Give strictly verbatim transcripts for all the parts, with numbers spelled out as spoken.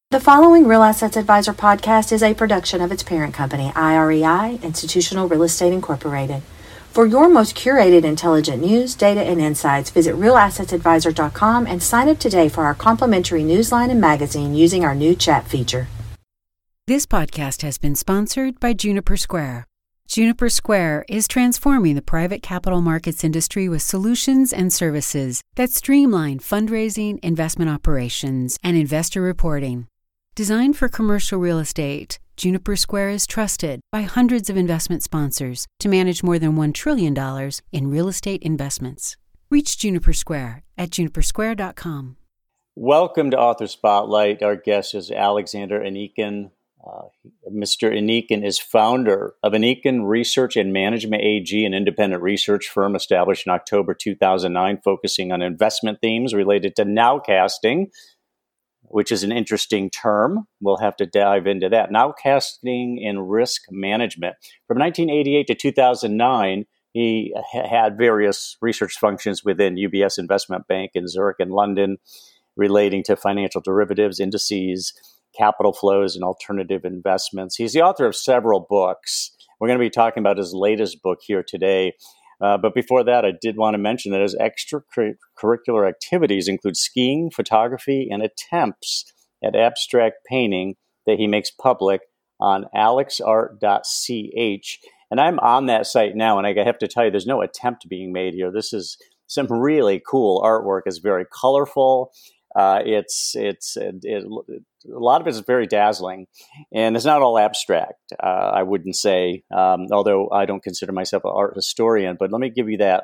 The following Real Assets Advisor podcast is a production of its parent company, I R E I, Institutional Real Estate Incorporated. For your most curated intelligent news, data, and insights, visit real assets advisor dot com and sign up today for our complimentary newsline and magazine using our new chat feature. This podcast has been sponsored by Juniper Square. Juniper Square is transforming the private capital markets industry with solutions and services that streamline fundraising, investment operations, and investor reporting. Designed for commercial real estate, Juniper Square is trusted by hundreds of investment sponsors to manage more than one trillion dollars in real estate investments. Reach Juniper Square at juniper square dot com. Welcome to Author Spotlight. Our guest is Alexander Anikin. Uh, Mister Anikin is founder of Anikin Research and Management A G, an independent research firm established in October two thousand nine, focusing on investment themes related to nowcasting, which is an interesting term. We'll have to dive into that. Nowcasting and risk management. From nineteen eighty-eight to two thousand nine, he ha- had various research functions within U B S Investment Bank in Zurich and London relating to financial derivatives, indices, capital flows, and alternative investments. He's the author of several books. We're going to be talking about his latest book here today. Uh, but before that, I did want to mention that his extracurricular activities include skiing, photography, and attempts at abstract painting that he makes public on alex art dot c h. And I'm on that site now, and I have to tell you, there's no attempt being made here. This is some really cool artwork. It's very colorful. Uh, it's it's it, it, a lot of it is very dazzling, and it's not all abstract. Uh, I wouldn't say, um, although I don't consider myself an art historian. But let me give you that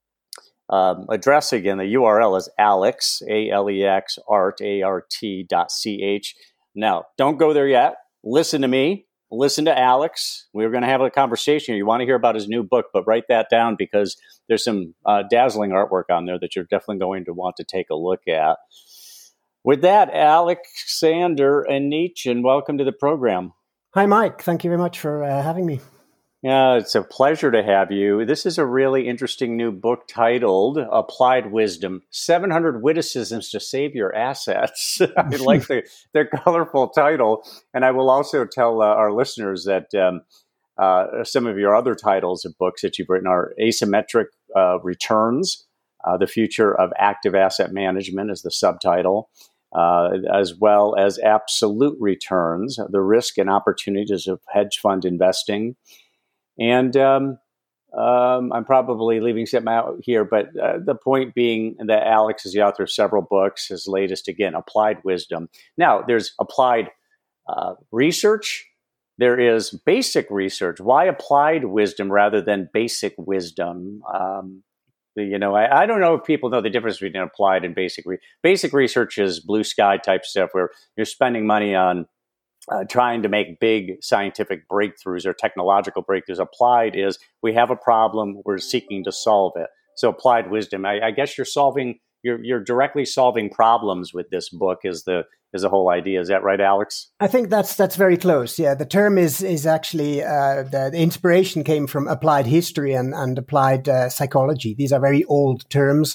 um, address again. The U R L is Alex A L E X Art A R T dot C H. Now, don't go there yet. Listen to me. Listen to Alex. We're going to have a conversation. You want to hear about his new book, but write that down because there's some uh, dazzling artwork on there that you're definitely going to want to take a look at. With that, Alexander Anikin, welcome to the program. Hi, Mike. Thank you very much for uh, having me. Yeah, it's a pleasure to have you. This is a really interesting new book titled Applied Wisdom, seven hundred Witticisms to Save Your Assets. I like the, the colorful title. And I will also tell uh, our listeners that um, uh, some of your other titles of books that you've written are Asymmetric uh, Returns, uh, The Future of Active Asset Management is the subtitle. Uh, as well as Absolute Returns, the Risk and Opportunities of Hedge Fund Investing. And um, um, I'm probably leaving something out here, but uh, the point being that Alex is the author of several books. His latest, again, Applied Wisdom. Now, there's applied uh, research. There is basic research. Why applied wisdom rather than basic wisdom? Um, You know, I, I don't know if people know the difference between applied and basic. Re- basic research is blue sky type stuff where you're spending money on uh, trying to make big scientific breakthroughs or technological breakthroughs. Applied is we have a problem, we're seeking to solve it. So applied wisdom, I, I guess you're solving, you're you're directly solving problems with this book is the is the whole idea. Is that right, Alex? I think that's that's very close. Yeah, the term is is actually uh, the, the inspiration came from applied history and and applied uh, psychology. These are very old terms.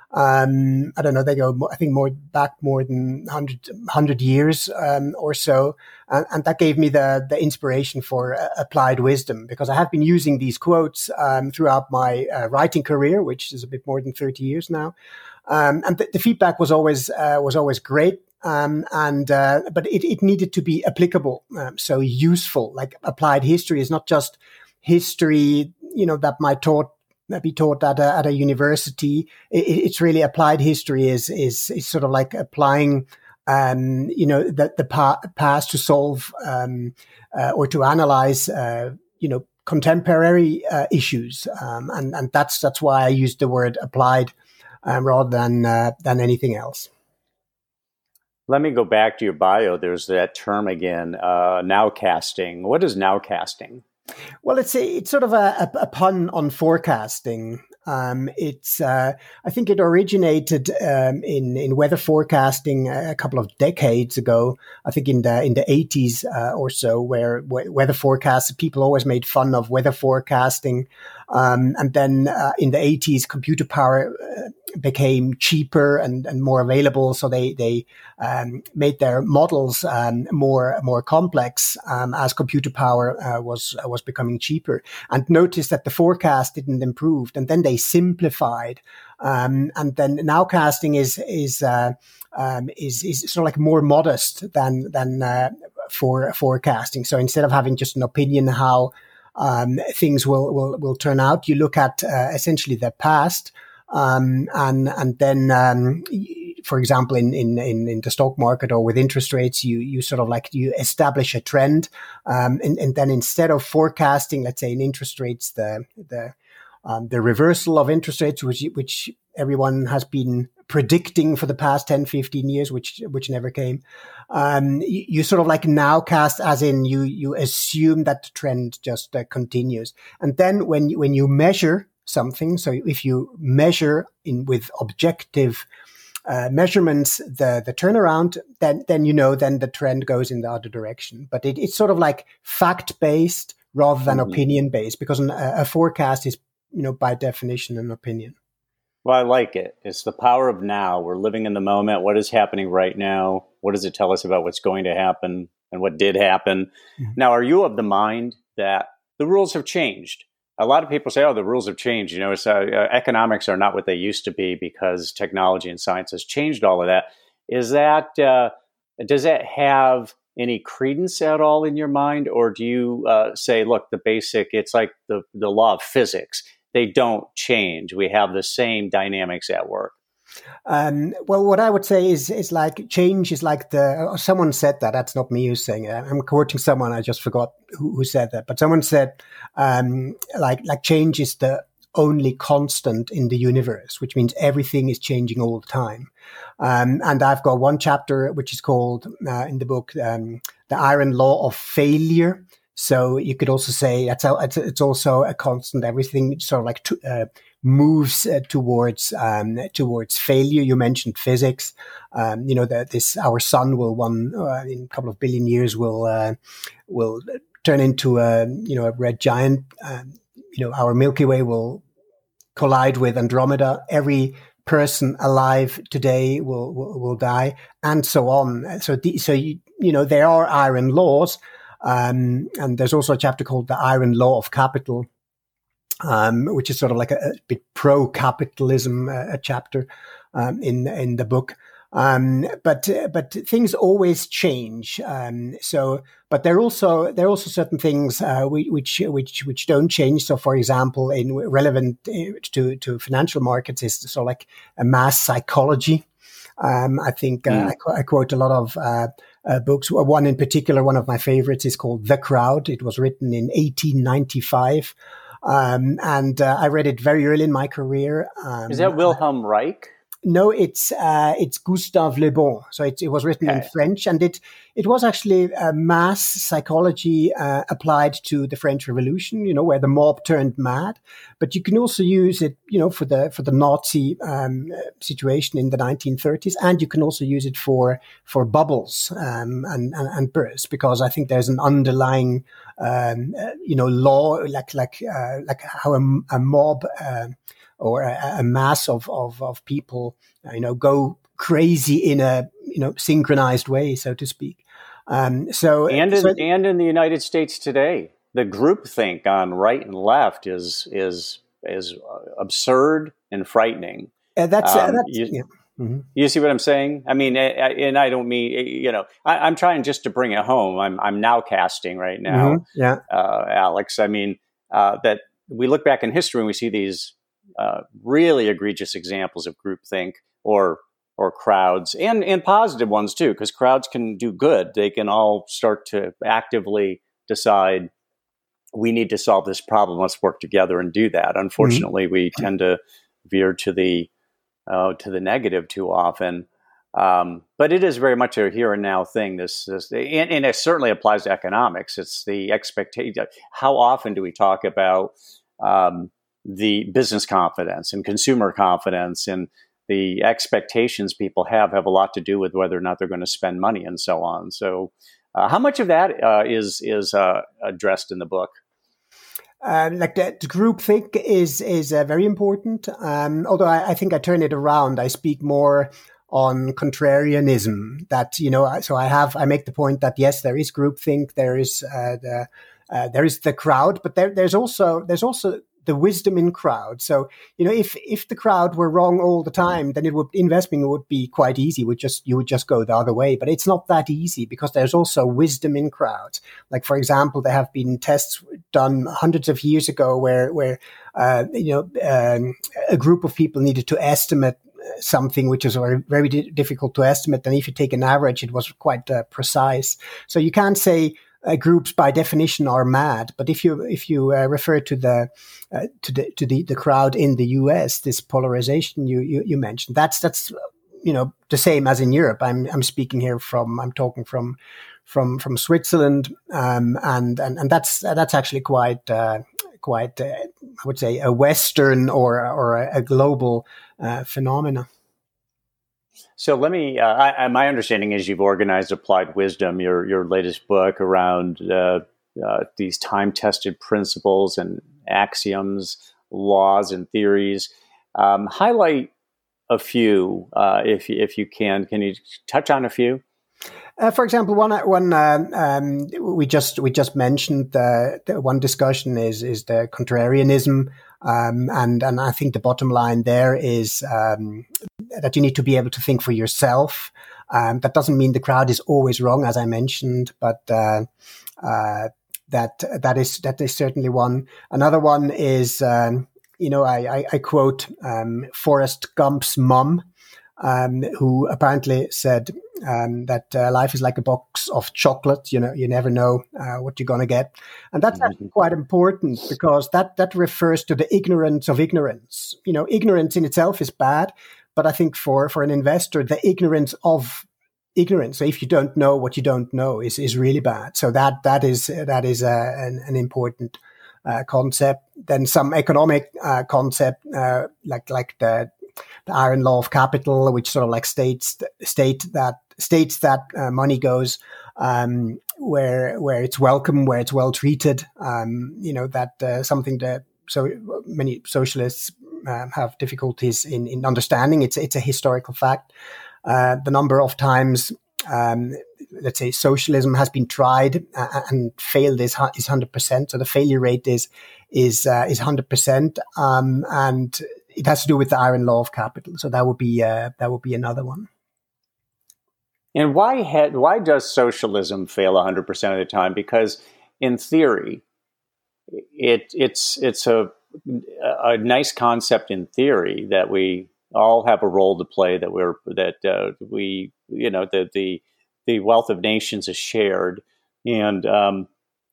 Um, I don't know. They go, I think, more back more than one hundred, one hundred years um, or so, and, and that gave me the the inspiration for uh, applied wisdom because I have been using these quotes um, throughout my uh, writing career, which is a bit more than thirty years now, um, and the, the feedback was always uh, was always great. Um, and uh, but it, it needed to be applicable, um, so useful. Like applied history is not just history, you know, that might taught be taught at a, at a university. It, it's really applied history is is is sort of like applying, um, you know, the the pa- past to solve um, uh, or to analyze, uh, you know, contemporary uh, issues, um, and and that's that's why I used the word applied um, rather than uh, than anything else. Let me go back to your bio. There's that term again, uh, nowcasting. What is nowcasting? Well, it's a, it's sort of a, a, a pun on forecasting. Um, it's uh, I think it originated um, in in weather forecasting a couple of decades ago. I think in the in the eighties uh, or so, where, where weather forecasts people always made fun of weather forecasting. Um, and then uh, in the eighties, computer power uh, became cheaper and, and more available. So they they um, made their models um, more more complex um, as computer power uh, was uh, was becoming cheaper. And noticed that the forecast didn't improve. And then they simplified. Um, and then nowcasting is is uh, um, is is sort of like more modest than than uh, for forecasting. So instead of having just an opinion how um, things will, will will turn out, you look at uh, essentially the past, um, and and then, um, for example, in, in in in the stock market or with interest rates, you you sort of like you establish a trend, um, and and then instead of forecasting, let's say in interest rates, the the Um, the reversal of interest rates, which which everyone has been predicting for the past ten, fifteen years, which which never came. Um, you, you sort of like nowcast, as in you you assume that the trend just uh, continues. And then when you, when you measure something, so if you measure in with objective uh, measurements the the turnaround, then then you know then the trend goes in the other direction. But it, it's sort of like fact based rather than mm-hmm. opinion based, because an, a, a forecast is, you know, by definition, an opinion. Well, I like it. It's the power of now. We're living in the moment. What is happening right now? What does it tell us about what's going to happen and what did happen? Mm-hmm. Now, are you of the mind that the rules have changed? A lot of people say, oh, the rules have changed. You know, it's, uh, economics are not what they used to be because technology and science has changed all of that. Is that, uh, does that have any credence at all in your mind? Or do you uh, say, look, the basic, it's like the, the law of physics. They don't change. We have the same dynamics at work. Um, well, what I would say is, is like change is like the, uh, someone said that, that's not me who's saying it. I'm quoting someone, I just forgot who, who said that, but someone said, um, like, like change is the only constant in the universe, which means everything is changing all the time. Um, and I've got one chapter, which is called, uh, in the book, um, The Iron Law of Failure. So you could also say it's, a, it's also a constant. Everything sort of like to, uh, moves uh, towards um, towards failure. You mentioned physics. Um, you know that this our sun will one uh, in a couple of billion years will uh, will turn into a you know a red giant. Um, you know our Milky Way will collide with Andromeda. Every person alive today will will, will die, and so on. So the, so you, you know there are iron laws. Um, and there's also a chapter called The Iron Law of Capital, um, which is sort of like a, a bit pro-capitalism, uh, a chapter um, in in the book. Um, but but things always change. Um, so, but there are also there are also certain things uh, which which which don't change. So, for example, in relevant to to financial markets is sort of like a mass psychology. Um, I think uh, mm. I, qu- I quote a lot of uh, uh, books. One in particular, one of my favorites, is called The Crowd. It was written in eighteen ninety-five, um, and uh, I read it very early in my career. Um, is that Wilhelm Reich? No, it's uh, it's Gustave Le Bon. So it, it was written okay. in French, and it it was actually uh, mass psychology uh, applied to the French Revolution. You know, where the mob turned mad. But you can also use it, you know, for the for the Nazi um, situation in the nineteen thirties, and you can also use it for for bubbles um, and, and and bursts, because I think there's an underlying um, uh, you know law like like uh, like how a, a mob. Uh, or a, a mass of, of, of people, you know, go crazy in a, you know, synchronized way, so to speak. Um, so, and in, so, and in the United States today, the groupthink on right and left is, is, is absurd and frightening. Uh, that's, um, uh, that's you, yeah. Mm-hmm. You see what I'm saying? I mean, I, I, and I don't mean, you know, I, I'm trying just to bring it home. I'm, I'm now casting right now, mm-hmm. yeah. uh, Alex. I mean, uh, that we look back in history and we see these, Uh, really egregious examples of groupthink or or crowds, and and positive ones too, because crowds can do good. They can all start to actively decide we need to solve this problem. Let's work together and do that. Unfortunately, mm-hmm. we tend to veer to the uh, to the negative too often. Um, but it is very much a here and now thing. This, this and, and it certainly applies to economics. It's the expectation. How often do we talk about um, the business confidence and consumer confidence, and the expectations people have have a lot to do with whether or not they're going to spend money and so on. So uh, how much of that uh, is is uh, addressed in the book? Uh, like the, the groupthink is is uh, very important. Um, although I, I think I turn it around. I speak more on contrarianism. That you know, so I have I make the point that yes, there is groupthink, there is uh, the uh, there is the crowd, but there, there's also there's also the wisdom in crowd. So you know, if if the crowd were wrong all the time, then it would investing would be quite easy. Would just you would just go the other way. But it's not that easy because there's also wisdom in crowds. Like for example, there have been tests done hundreds of years ago where where uh, you know um, a group of people needed to estimate something which is very, very difficult to estimate. And if you take an average, it was quite uh, precise. So you can't say uh, groups by definition are mad. But if you if you uh, refer to the uh, to the to the, the crowd in the U S, this polarization you, you you mentioned, that's that's you know the same as in Europe. I'm I'm speaking here from I'm talking from from from Switzerland, um, and and and that's that's actually quite. Uh, quite, uh, I would say, a Western or or a, a global uh, phenomena. So let me. Uh, I, I, my understanding is you've organized Applied Wisdom, your your latest book around uh, uh, these time-tested principles and axioms, laws, and theories. Um, highlight a few, uh, if if you can. Can you touch on a few? Uh, for example, one one uh, um, we just we just mentioned the, the one discussion is is the contrarianism, um, and and I think the bottom line there is um, that you need to be able to think for yourself. Um, that doesn't mean the crowd is always wrong, as I mentioned, but uh, uh, that that is that is certainly one. Another one is um, you know I I, I quote um, Forrest Gump's mom. Um, who apparently said um, that uh, life is like a box of chocolate. You know, you never know uh, what you're going to get, and that's actually quite important because that that refers to the ignorance of ignorance. You know, ignorance in itself is bad, but I think for for an investor, the ignorance of ignorance. So if you don't know what you don't know, is is really bad. So that that is that is uh, an, an important uh, concept. Then some economic uh, concept uh, like like the The iron law of capital, which sort of like states state that states that uh, money goes um, where where it's welcome, where it's well treated. Um, you know that uh, something that so many socialists uh, have difficulties in, in understanding. It's it's a historical fact. Uh, the number of times, um, let's say, socialism has been tried uh, and failed is is hundred percent. So the failure rate is is uh, is hundred percent, um, and it has to do with the iron law of capital. So that would be uh, that would be another one. And why had, why does socialism fail one hundred percent of the time? Because in theory, it it's it's a a nice concept in theory that we all have a role to play. That we're that uh, we you know that the the wealth of nations is shared, and um,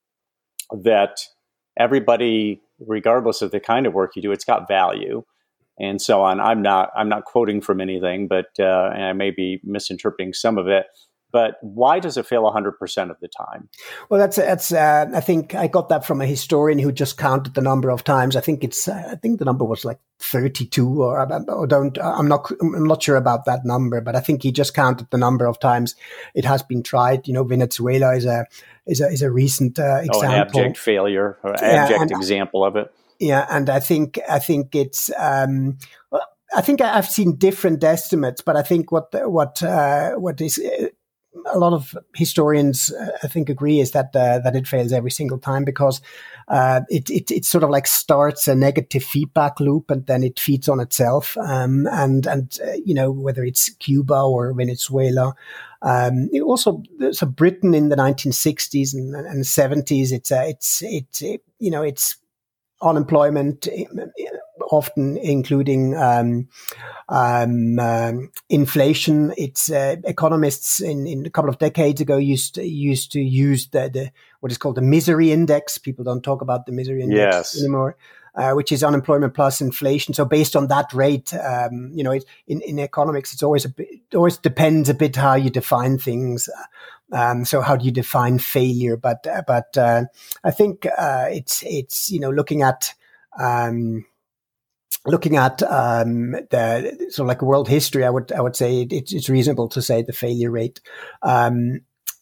that everybody, regardless of the kind of work you do, it's got value. And so on. I'm not. I'm not quoting from anything, but uh, and I may be misinterpreting some of it. But why does it fail one hundred percent of the time? Well, that's that's. Uh, I think I got that from a historian who just counted the number of times. I think it's. Uh, I think the number was like thirty-two, or, or don't. I'm not. I'm not sure about that number, but I think he just counted the number of times it has been tried. You know, Venezuela is a is a is a recent uh, example. Oh, an abject failure, or abject yeah, and, example of it. Yeah, and I think I think it's. Um, well, I think I've seen different estimates, but I think what what uh, what is uh, a lot of historians uh, I think agree is that uh, that it fails every single time because uh, it it it sort of like starts a negative feedback loop and then it feeds on itself. Um, and and uh, you know, whether it's Cuba or Venezuela. Um, it also, so Britain in the nineteen sixties and, and seventies, it's uh, it's it's it, you know it's. Unemployment, often including um, um, um, inflation. It's uh, economists in, in a couple of decades ago used to, used to use the, the what is called the misery index. People don't talk about the misery index yes. anymore, uh, which is unemployment plus inflation. So based on that rate, um, you know, it, in in economics, it's always a bit, it always depends a bit how you define things. Um, so how do you define failure? But uh, but uh, I think uh, it's it's you know looking at um, looking at um, the sort of like world history. I would I would say it, it's reasonable to say the failure rate. Um,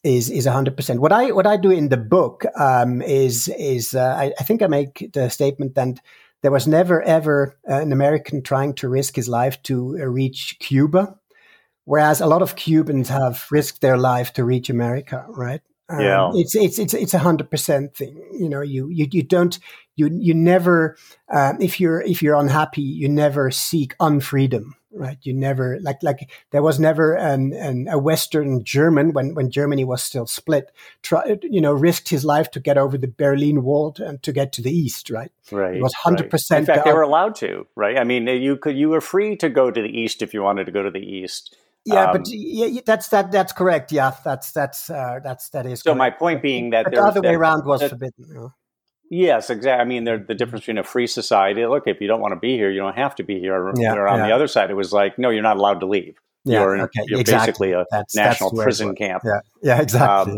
is is a hundred percent. What I what I do in the book um, is is uh, I, I think I make the statement that there was never ever an American trying to risk his life to uh, reach Cuba, whereas a lot of Cubans have risked their life to reach America, right? Um, Yeah, it's it's it's it's a hundred percent thing. You know, you you you don't you you never um, if you're if you're unhappy, you never seek unfreedom, right? You never like like there was never an, an a Western German when when Germany was still split, try, you know, risked his life to get over the Berlin Wall and to get to the east, right? right. It was hundred right. percent. In fact, they were allowed to, right? I mean, you could you were free to go to the east if you wanted to go to the east. Yeah, Um, but yeah, that's that. That's correct. Yeah, that's that's uh, that's that is. so correct. my point being that But the there's other way that, around was that, forbidden. You know? yes, exactly. I mean, there's the difference between a free society. Look, if you don't want to be here, you don't have to be here. Or, Yeah, or on yeah. the other side, it was like, no, you're not allowed to leave. Yeah, You're, in, okay, you're exactly. basically a That's- national that's where it prison was. camp. Yeah, yeah, exactly.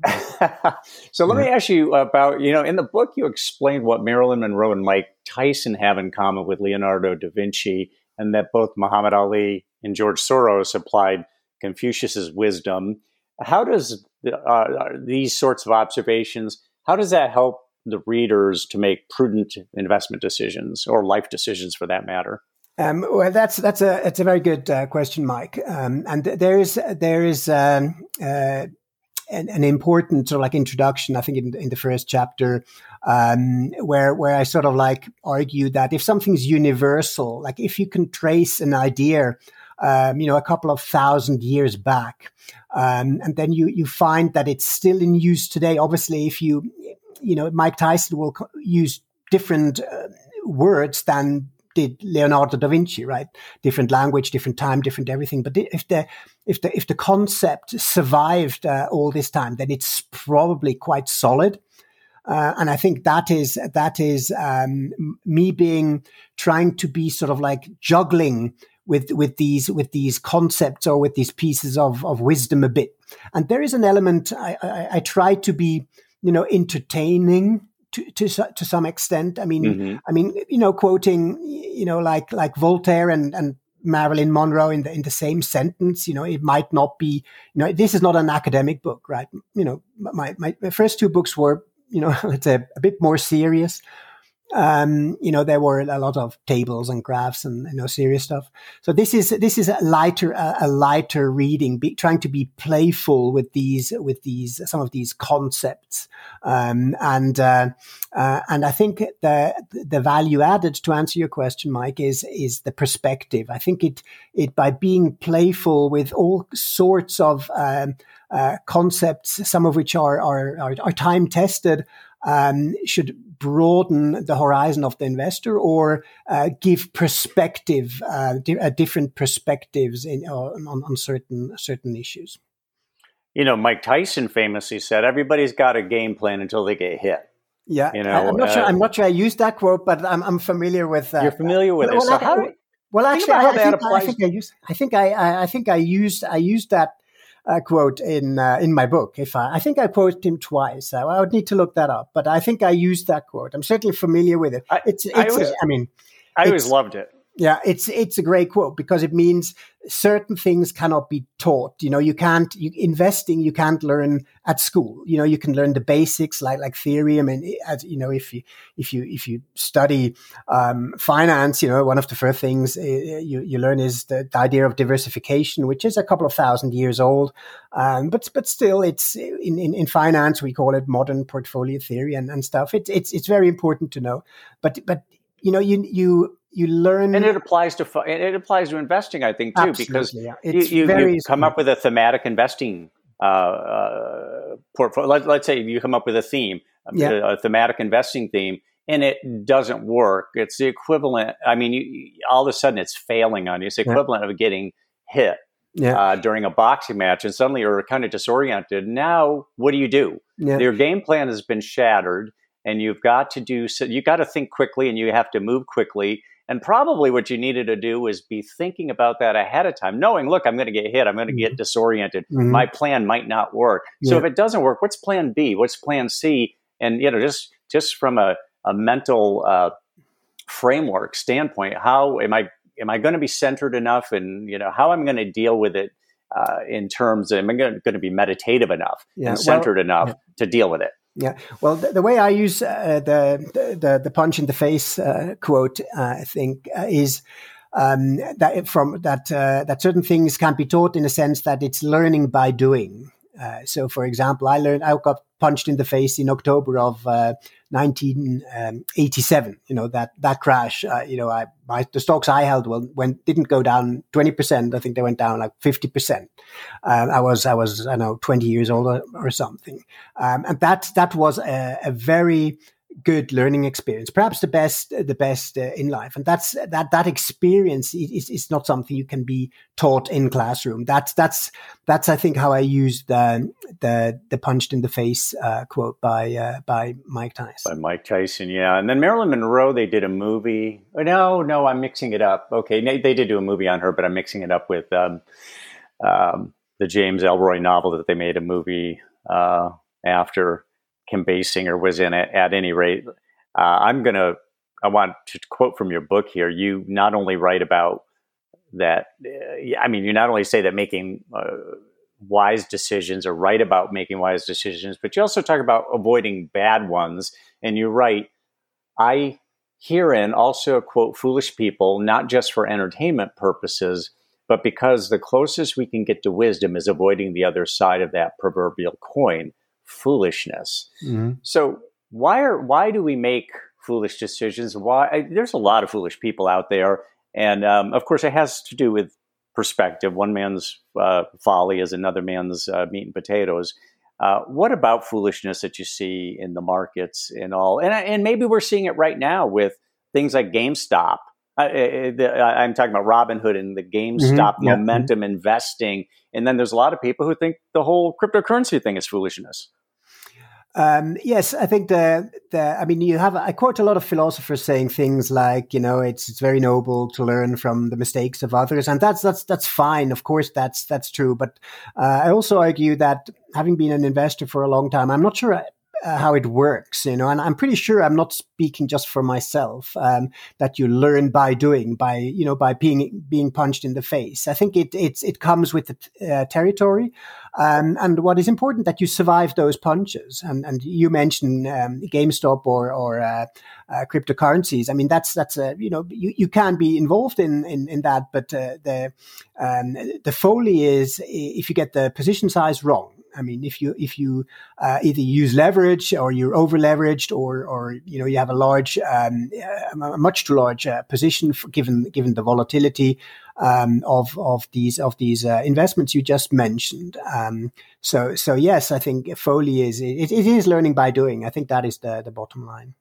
Um, so let me ask you about, you know, in the book, you explained what Marilyn Monroe and Mike Tyson have in common with Leonardo da Vinci, and that both Muhammad Ali and George Soros applied Confucius's wisdom. How does uh, these sorts of observations, how does that help the readers to make prudent investment decisions or life decisions for that matter? Um, well, that's that's a it's a very good uh, question, Mike. Um, and th- there is there is um, uh, an, an important sort of like introduction, I think, in, in the first chapter, um, where where I sort of like argue that if something's universal, like if you can trace an idea, um, you know, a couple of thousand years back, um, and then you you find that it's still in use today. Obviously, if you you know, Mike Tyson will co- use different uh, words than did Leonardo da Vinci, right? Different language, different time, different everything. But if the if the if the concept survived uh, all this time, then it's probably quite solid. Uh, and I think that is that is um, me being trying to be sort of like juggling with with these with these concepts or with these pieces of of wisdom a bit. And there is an element I, I, I try to be, you know, entertaining to to to some extent. I mean, mm-hmm. I mean, you know, quoting, you know, like like Voltaire and and Marilyn Monroe in the in the same sentence. You know, it might not be. You know, this is not an academic book, right? You know, my my, my first two books were, you know, let's say a bit more serious. Um, you know, there were a lot of tables and graphs and, you know, serious stuff. So this is, this is a lighter, a, a lighter reading, be, trying to be playful with these, with these, some of these concepts. Um, and, uh, uh, and I think the, the value added, to answer your question, Mike, is, is the perspective. I think it, it, by being playful with all sorts of, um, uh, concepts, some of which are, are, are, are time tested, um, should broaden the horizon of the investor or uh, give perspective, uh, di- uh, different perspectives in, uh, on, on certain certain issues. You know, Mike Tyson famously said, "Everybody's got a game plan until they get hit." Yeah, you know, I, I'm not uh, sure. I'm not sure I used that quote, but I'm, I'm familiar with that. You're familiar with well, it. So well, how? I, well, actually, how I, that I, think, applies. I think I used. I think I, I, I think I used. I used that. Uh, quote in uh, in my book. If I, I think I quoted him twice, I, I would need to look that up. But I think I used that quote. I'm certainly familiar with it. I, It's, it's. I, always, I mean, I always loved it. Yeah, it's it's a great quote because it means certain things cannot be taught. You know, you can't you, investing. You can't learn at school. You know, you can learn the basics like like theory. I mean, as you know, if you if you if you study um, finance, you know, one of the first things uh, you you learn is the, the idea of diversification, which is a couple of thousand years old. Um, but but still, it's in, in in finance we call it modern portfolio theory and, and stuff. It's it's it's very important to know. But but you know, you you. You learn, and it applies to it applies to investing, I think, too, Absolutely, because yeah. you, you, you come up with a thematic investing uh, uh, portfolio. Let, let's say you come up with a theme, yeah. a, a thematic investing theme, and it doesn't work. It's the equivalent. I mean, you, all of a sudden, it's failing on you. It's the equivalent yeah. of getting hit yeah. uh, during a boxing match, and suddenly you're kind of disoriented. Now, what do you do? Yeah. Your game plan has been shattered, and you've got to do. So you got to think quickly, and you have to move quickly. And probably what you needed to do was be thinking about that ahead of time, knowing, look, I'm going to get hit. I'm going to get disoriented. Mm-hmm. My plan might not work. Yeah. So if it doesn't work, what's plan B? What's plan C? And, you know, just just from a, a mental uh, framework standpoint, how am I am I going to be centered enough? And, you know, how I'm going to deal with it uh, in terms of, am I going to be meditative enough yeah, and centered well, enough yeah. to deal with it? Yeah. Well, the, the way I use uh, the, the the punch in the face uh, quote, uh, I think, uh, is um, that from that uh, that certain things can be taught in a sense that it's learning by doing. Uh, so, for example, I learned I got punched in the face in October of uh, nineteen eighty-seven. You know, that that crash. Uh, you know, I my, the stocks I held well went didn't go down twenty percent. I think they went down like fifty percent. Um, I was I was I don't know twenty years old or, or something, um, and that that was a, a very good learning experience, perhaps the best, the best uh, in life. And that's that that experience is is not something you can be taught in classroom. That's that's that's I think how I used the the the punched in the face uh, quote by uh, by Mike Tyson. By Mike Tyson, yeah. And then Marilyn Monroe, they did a movie. Oh, no, no, I'm mixing it up. Okay, they, they did do a movie on her, but I'm mixing it up with um, um, the James Elroy novel that they made a movie uh, after. Kim Basinger was in it. At any rate, uh, I'm going to, I want to quote from your book here. You not only write about that, uh, I mean, you not only say that making uh, wise decisions or write about making wise decisions, but you also talk about avoiding bad ones. And you write, I herein also quote foolish people, not just for entertainment purposes, but because the closest we can get to wisdom is avoiding the other side of that proverbial coin. Foolishness. Mm-hmm. So why are why do we make foolish decisions? Why I, there's a lot of foolish people out there, and um, of course it has to do with perspective. One man's uh, folly is another man's uh, meat and potatoes. Uh, what about foolishness that you see in the markets and all? And and maybe we're seeing it right now with things like GameStop. I, I, the, I'm talking about Robinhood and the GameStop mm-hmm. momentum mm-hmm. investing. And then there's a lot of people who think the whole cryptocurrency thing is foolishness. Um, yes, I think the, the, I mean, you have, I quote a lot of philosophers saying things like, you know, it's, it's very noble to learn from the mistakes of others. And that's, that's, that's fine. Of course, that's, that's true. But, uh, I also argue that having been an investor for a long time, I'm not sure I, Uh, how it works, you know, and I'm pretty sure I'm not speaking just for myself, um, that you learn by doing, by, you know, by being, being punched in the face. I think it, it's, it comes with the uh, territory. Um, and what is important that you survive those punches. And, and you mentioned, um, GameStop or, or, uh, uh, cryptocurrencies. I mean, that's, that's a, you know, you, you can be involved in, in, in that, but, uh, the, um, the folly is if you get the position size wrong. I mean, if you if you uh, either use leverage or you're over leveraged, or or you know you have a large, um, a much too large uh, position for, given given the volatility um, of of these of these uh, investments you just mentioned. Um, so so yes, I think folly is it, it is learning by doing. I think that is the the bottom line.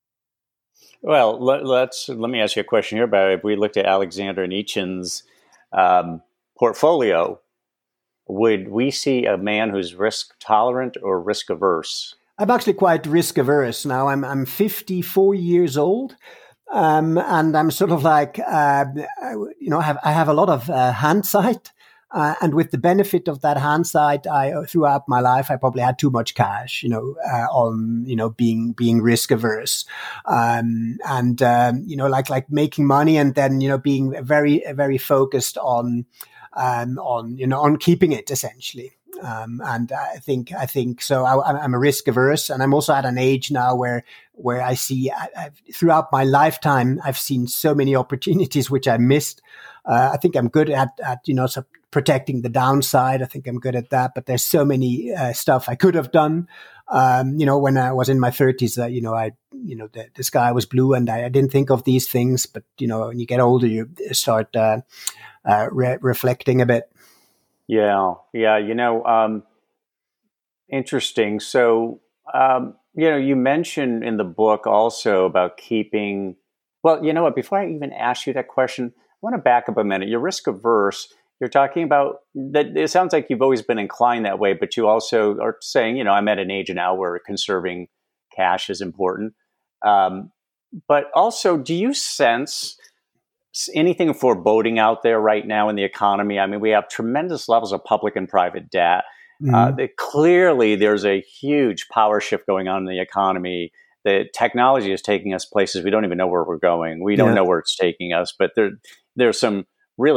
Well, let, let's let me ask you a question here about if we looked at Alexander Anikhin's um, portfolio. Would we see a man who's risk tolerant or risk averse? I'm actually quite risk averse now. I'm I'm fifty-four years old, um, and I'm sort of like uh, you know I have I have a lot of uh, hindsight, uh, and with the benefit of that hindsight, I throughout my life I probably had too much cash, you know, uh, on you know being being risk averse, um, and um, you know like like making money and then you know being very very focused on. Um, on you know on keeping it essentially, um, and I think I think so. I, I'm a risk averse, and I'm also at an age now where where I see I, I've, throughout my lifetime I've seen so many opportunities which I missed. Uh, I think I'm good at at you know so protecting the downside. I think I'm good at that, but there's so many uh, stuff I could have done. Um, you know, when I was in my thirties, uh, you know, I, you know, the, the sky was blue, and I, I didn't think of these things. But you know, when you get older, you start. Uh, Uh, re- reflecting a bit. Yeah, yeah. You know, um, interesting. So, um, you know, you mentioned in the book also about keeping, well, you know what, before I even ask you that question, I want to back up a minute. You're risk averse. You're talking about that. It sounds like you've always been inclined that way, but you also are saying, you know, I'm at an age now where conserving cash is important. Um, but also, do you sense anything foreboding out there right now in the economy? I mean, we have tremendous levels of public and private debt. Mm-hmm. Uh, they, clearly, there's a huge power shift going on in the economy. The technology is taking us places we don't even know where we're going. We don't yeah. know where it's taking us, but there, there's some really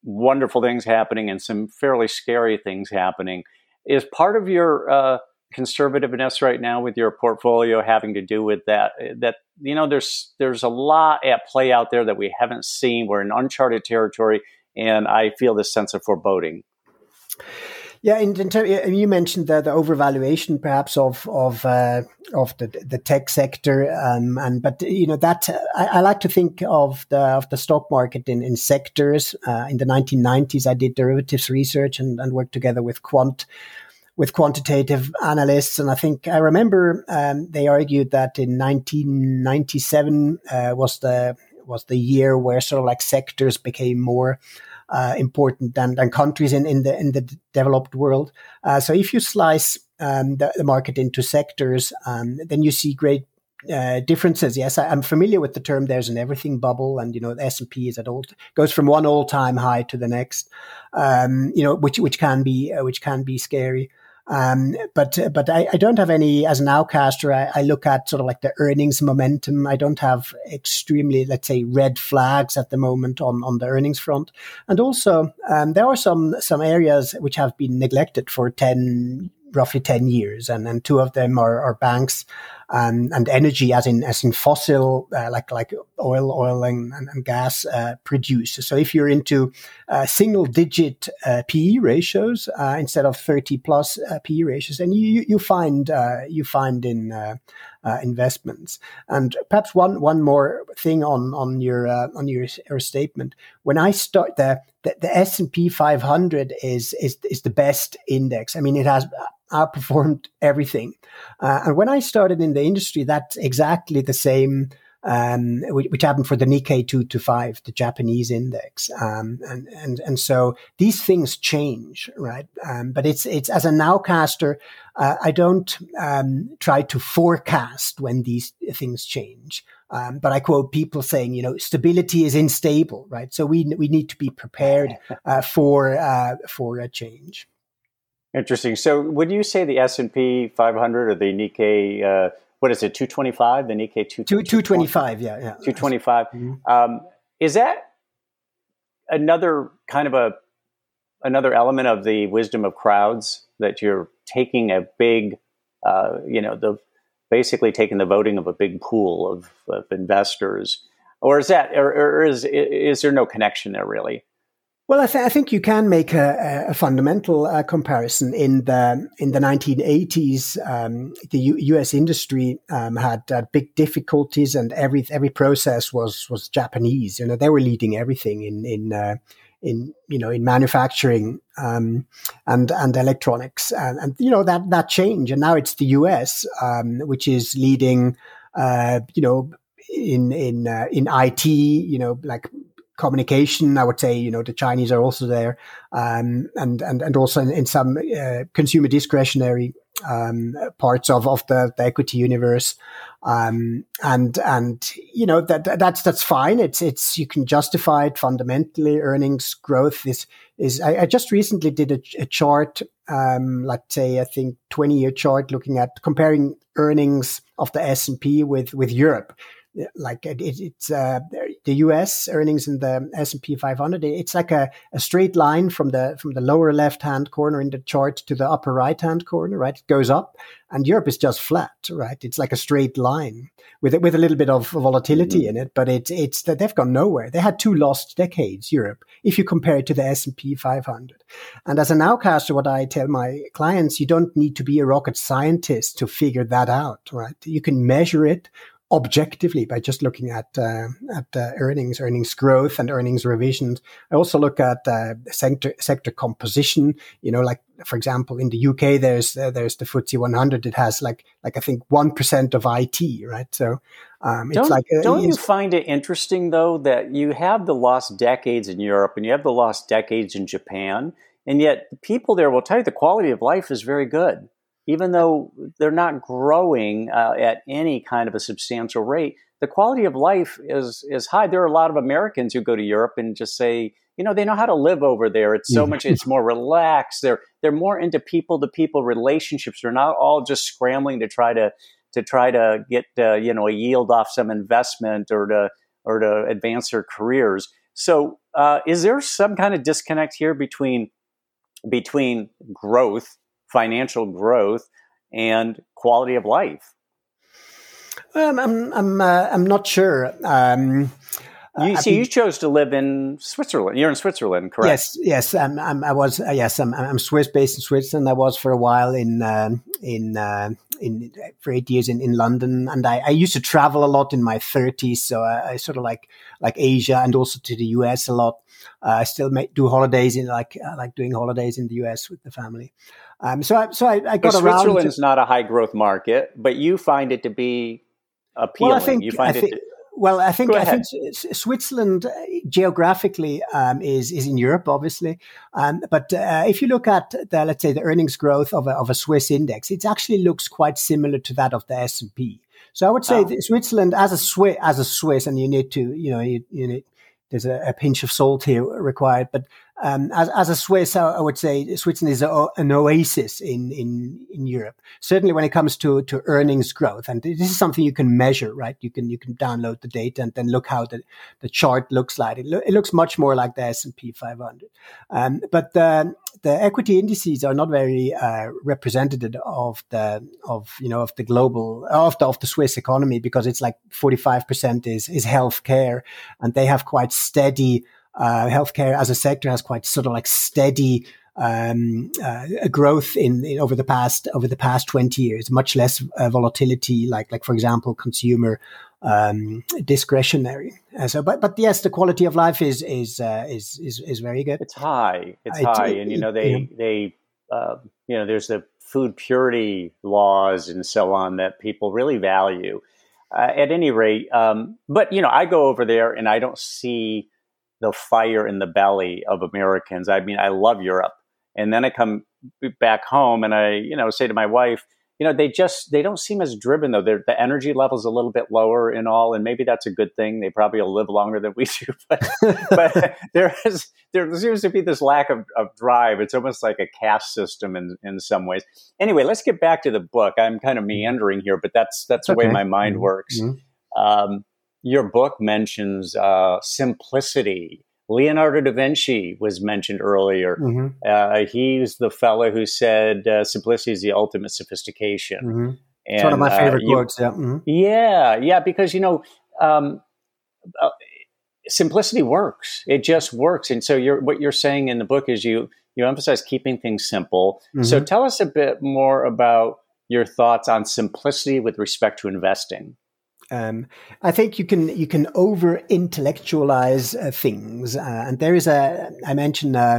wonderful things happening and some fairly scary things happening. Is part of your uh, conservativeness right now with your portfolio having to do with that? That you know, there's there's a lot at play out there that we haven't seen. We're in uncharted territory, and I feel this sense of foreboding. Yeah, in, in ter- you mentioned the, the overvaluation, perhaps of of uh, of the the tech sector, um, and but you know that I, I like to think of the of the stock market in in sectors. Uh, in the nineteen nineties, I did derivatives research and, and worked together with quant with quantitative analysts, and I think I remember um, they argued that in nineteen ninety-seven uh, was the was the year where sort of like sectors became more Uh, important than, than countries in, in the in the developed world. Uh, so if you slice um, the, the market into sectors, um, then you see great uh, differences. Yes, I, I'm familiar with the term. There's an everything bubble, and you know the S and P is at all goes from one all time high to the next. Um, you know, which which can be uh, which can be scary. Um, but, but I, I don't have any, as an outcaster, I, I look at sort of like the earnings momentum. I don't have extremely, let's say, red flags at the moment on, on the earnings front. And also, um, there are some, some areas which have been neglected for ten, roughly ten years. And, and two of them are, are banks, um, and energy, as in, as in fossil, uh, like, like oil, oil and, and, and gas, uh, produce. So if you're into, uh, single digit, uh, P E ratios, uh, instead of thirty plus, uh, P E ratios, and you, you find, uh, you find in, uh, uh, investments. And perhaps one, one more thing on, on your, uh, on your, your statement. When I start the, the, the S and P five hundred is, is, is the best index. I mean, it has outperformed everything. Uh, and when I started in the industry, that's exactly the same, um, which, which happened for the Nikkei two twenty-five, the Japanese index. Um, and, and, and so these things change, right? Um, but it's, it's as a nowcaster, uh, I don't, um, try to forecast when these things change. Um, but I quote people saying, you know, stability is unstable, right? So we, we need to be prepared, uh, for, uh, for a change. Interesting. So would you say the S and P five hundred or the Nikkei, uh, what is it, two twenty-five, the Nikkei two twenty-five? two twenty-five, yeah. yeah. two twenty-five. Mm-hmm. Um, is that another kind of a, another element of the wisdom of crowds, that you're taking a big, uh, you know, the basically taking the voting of a big pool of, of investors? Or is that, or, or is, is there no connection there really? Well, I, th- I think you can make a, a fundamental uh, comparison. In the in the nineteen eighties, um, the U- U.S. industry um, had uh, big difficulties, and every every process was was Japanese. You know, they were leading everything in in uh, in you know in manufacturing um, and and electronics, and, and you know that that changed, and now it's the U S um, which is leading. Uh, you know, in in uh, in I T. You know, like. Communication, I would say, you know, the Chinese are also there, um, and, and, and also in, in some, uh, consumer discretionary, um, parts of, of the, the equity universe. Um, and, and, you know, that, that's, that's fine. It's, it's, you can justify it fundamentally. Earnings growth is, is, I, I just recently did a, a chart, um, let's say, I think twenty year chart looking at comparing earnings of the S and P with, with Europe. Like it, it's uh, the U S earnings in the S and P five hundred. It's like a, a straight line from the from the lower left hand corner in the chart to the upper right hand corner. Right, it goes up, and Europe is just flat. Right, it's like a straight line with with a little bit of volatility mm-hmm. in it. But it's it's that they've gone nowhere. They had two lost decades, Europe, if you compare it to the S and P five hundred. And as an outcaster, what I tell my clients, you don't need to be a rocket scientist to figure that out. Right, you can measure it objectively by just looking at uh, at uh, earnings, earnings growth, and earnings revisions. I also look at uh, sector sector composition. You know, like for example, in the U K, there's uh, there's the F T S E one hundred. It has like like I think one percent of I T, right? So um, it's don't, like uh, don't you find it interesting though that you have the lost decades in Europe and you have the lost decades in Japan, and yet the people there will tell you the quality of life is very good. Even though they're not growing uh, at any kind of a substantial rate, the quality of life is is high. There are a lot of Americans who go to Europe and just say, you know, they know how to live over there. It's so much, it's more relaxed. They're they're more into people to people relationships. They're not all just scrambling to try to to try to get uh, you know a yield off some investment or to or to advance their careers. So uh, is there some kind of disconnect here between between growth, financial growth, and quality of life? Um, I'm I'm uh, I'm not sure. Um, You I see, mean, you chose to live in Switzerland. You're in Switzerland, correct? Yes, yes. I'm, I'm, I was. Uh, yes, I'm, I'm Swiss, based in Switzerland. I was for a while in um, in uh, in for eight years in, in London, and I, I used to travel a lot in my thirties. So I, I sort of like like Asia and also to the U S a lot. Uh, I still make, do holidays in like I like doing holidays in the U S with the family. Um, so I, so I, I got So around. Switzerland's to, not a high growth market, but you find it to be appealing. Well, I think you find I it. think. To, Well, I think Go I ahead. think S- Switzerland uh, geographically um, is is in Europe, obviously. Um, but uh, if you look at the, let's say, the earnings growth of a, of a Swiss index, it actually looks quite similar to that of the S and P. So I would say Oh. that Switzerland, as a Swiss, as a Swiss, and you need to, you know, you, you need, there's a, a pinch of salt here required, but um, as, as a Swiss, I, I would say Switzerland is a, an oasis in, in, in Europe. Certainly when it comes to, to earnings growth. And this is something you can measure, right? You can, you can download the data and then look how the, the chart looks like. It, lo- it looks much more like the S and P five hundred. Um, but the, the equity indices are not very uh, representative of the, of, you know, of the global, of the, of the Swiss economy, because it's like forty-five percent is, is healthcare, and they have quite steady, Uh, healthcare as a sector has quite sort of like steady um, uh, growth in, in over the past over the past twenty years. Much less uh, volatility, like like for example, consumer um, discretionary. Uh, so, but but yes, the quality of life is is uh, is, is is very good. It's high. It's It- high, it- and you know it- they yeah. they uh, you know there's the food purity laws and so on that people really value. Uh, at any rate, um, but you know I go over there and I don't see the fire in the belly of Americans. I mean, I love Europe. And then I come back home and I, you know, say to my wife, you know, they just, they don't seem as driven though. They're, the energy level's a little bit lower and all, and maybe that's a good thing. They probably will live longer than we do, but, but there is, there seems to be this lack of, of drive. It's almost like a caste system in, in some ways. Anyway, let's get back to the book. I'm kind of meandering here, but that's, that's the way Okay. my mind Mhm. works. Mhm. Um, your book mentions uh, simplicity. Leonardo da Vinci was mentioned earlier. Mhm. Uh, he's the fellow who said uh, simplicity is the ultimate sophistication. Mhm. And, It's one of my favorite uh, you- quotes. Yeah. Mhm. Yeah, yeah, because, you know, um, uh, simplicity works. It just works. And so you're, what you're saying in the book is you, you emphasize keeping things simple. So Mhm. tell us a bit more about your thoughts on simplicity with respect to investing. Um, I think you can you can over intellectualize uh, things, uh, and there is a I mentioned uh,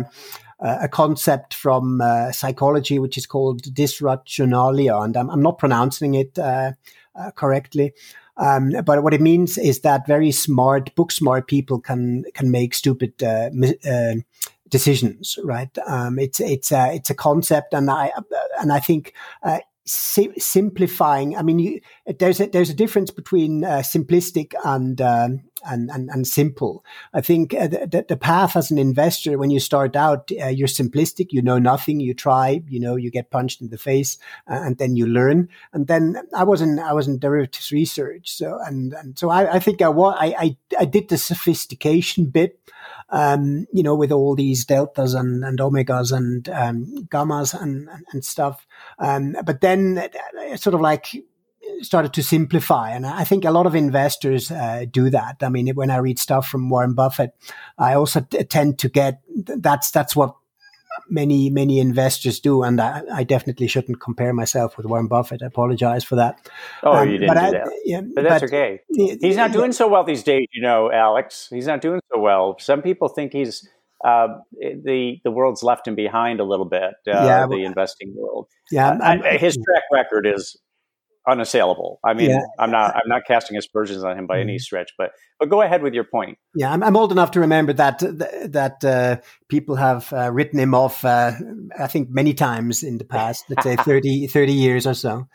a concept from uh, psychology which is called disrationalia, and I'm, I'm not pronouncing it uh, uh, correctly. Um, but what it means is that very smart, book smart people can can make stupid uh, mi- uh, decisions, right? Um, it's it's a it's a concept, and I and I think. Uh, Si- simplifying. I mean, you, there's a, there's a difference between uh, simplistic and, um, and and and simple. I think uh, the, the path as an investor, when you start out, uh, you're simplistic. You know nothing. You try. You know, you get punched in the face, uh, and then you learn. And then I was in I was in derivatives research. So and and so I, I think I, wa- I I I did the sophistication bit. Um, you know, with all these deltas and, and omegas and um, gammas and, and, and stuff. Um, but then uh, sort of like started to simplify. And I think a lot of investors uh, do that. I mean, when I read stuff from Warren Buffett, I also t- tend to get that's that's what many, many investors do. And I, I definitely shouldn't compare myself with Warren Buffett. I apologize for that. Oh, Um, you didn't but do I- that. yeah, But that's but- okay. yeah, He's not yeah. doing so well these days, you know, Alex. He's not doing so well. Some people think he's uh, the the world's left him behind a little bit. Uh, Yeah, the well- investing world. Yeah, Uh, I'm- I- his track record is unassailable. I mean, Yeah. I'm not I'm not casting aspersions on him by any Mhm. stretch. But but go ahead with your point. Yeah, I'm, I'm old enough to remember that that uh, people have uh, written him off. Uh, I think many times in the past. Let's say thirty, thirty years or so.